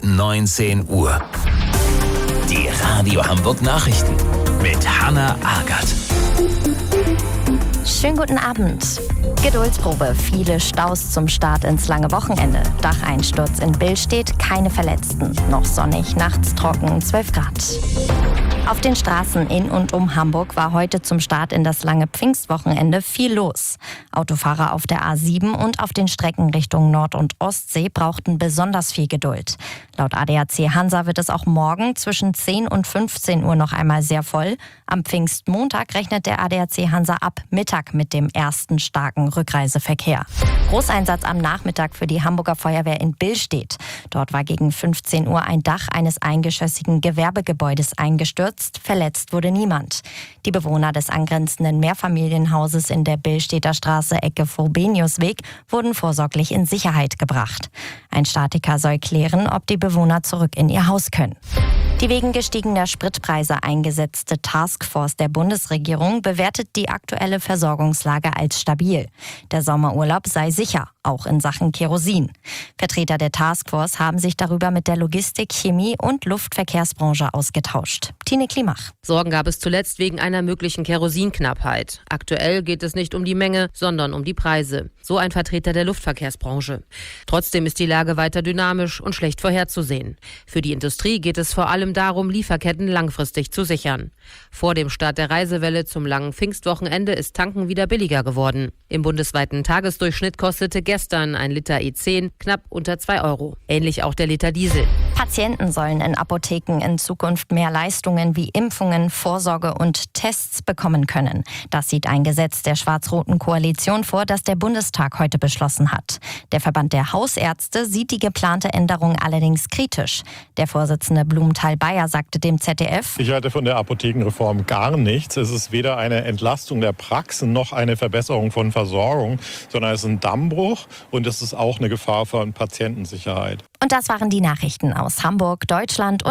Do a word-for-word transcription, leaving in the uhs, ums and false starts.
neunzehn Uhr. Die Radio Hamburg Nachrichten mit Hanna Agert. Schönen guten Abend. Geduldsprobe, viele Staus zum Start ins lange Wochenende. Dacheinsturz in Billstedt, keine Verletzten. Noch sonnig, nachts trocken, zwölf Grad. Auf den Straßen in und um Hamburg war heute zum Start in das lange Pfingstwochenende viel los. Autofahrer auf der A sieben und auf den Strecken Richtung Nord- und Ostsee brauchten besonders viel Geduld. Laut A D A C Hansa wird es auch morgen zwischen zehn und fünfzehn Uhr noch einmal sehr voll. Am Pfingstmontag rechnet der A D A C Hansa ab Mittag mit dem ersten starken Rückreiseverkehr. Großeinsatz am Nachmittag für die Hamburger Feuerwehr in Billstedt. Dort war gegen fünfzehn Uhr ein Dach eines eingeschossigen Gewerbegebäudes eingestürzt. Verletzt wurde niemand. Die Bewohner des angrenzenden Mehrfamilienhauses in der Billstedter Straße Ecke Frobeniusweg wurden vorsorglich in Sicherheit gebracht. Ein Statiker soll klären, ob die Bewohner zurück in ihr Haus können. Die wegen gestiegener Spritpreise eingesetzte Taskforce der Bundesregierung bewertet die aktuelle Versorgungslage als stabil. Der Sommerurlaub sei sicher, auch in Sachen Kerosin. Vertreter der Taskforce haben sich darüber mit der Logistik-, Chemie- und Luftverkehrsbranche ausgetauscht. Tine Klimach. Sorgen gab es zuletzt wegen einer möglichen Kerosinknappheit. Aktuell geht es nicht um die Menge, sondern um die Preise. So ein Vertreter der Luftverkehrsbranche. Trotzdem ist die Lage weiter dynamisch und schlecht vorherzusehen. Für die Industrie geht es vor allem darum, Lieferketten langfristig zu sichern. Vor dem Start der Reisewelle zum langen Pfingstwochenende ist Tanken wieder billiger geworden. Im bundesweiten Tagesdurchschnitt kostete gestern ein Liter E zehn knapp unter zwei Euro. Ähnlich auch der Liter Diesel. Patienten sollen in Apotheken in Zukunft mehr Leistungen wie Impfungen, Vorsorge und Tests bekommen können. Das sieht ein Gesetz der schwarz-roten Koalition vor, das der Bundestag heute beschlossen hat. Der Verband der Hausärzte sieht die geplante Änderung allerdings kritisch. Der Vorsitzende Blumenthal-Bayer sagte dem Z D F: Ich halte von der Apothekenreform gar nichts. Es ist weder eine Entlastung der Praxen noch eine Verbesserung von Versorgung, sondern es ist ein Dammbruch und es ist auch eine Gefahr für Patientensicherheit. Und das waren die Nachrichten aus Hamburg, Deutschland und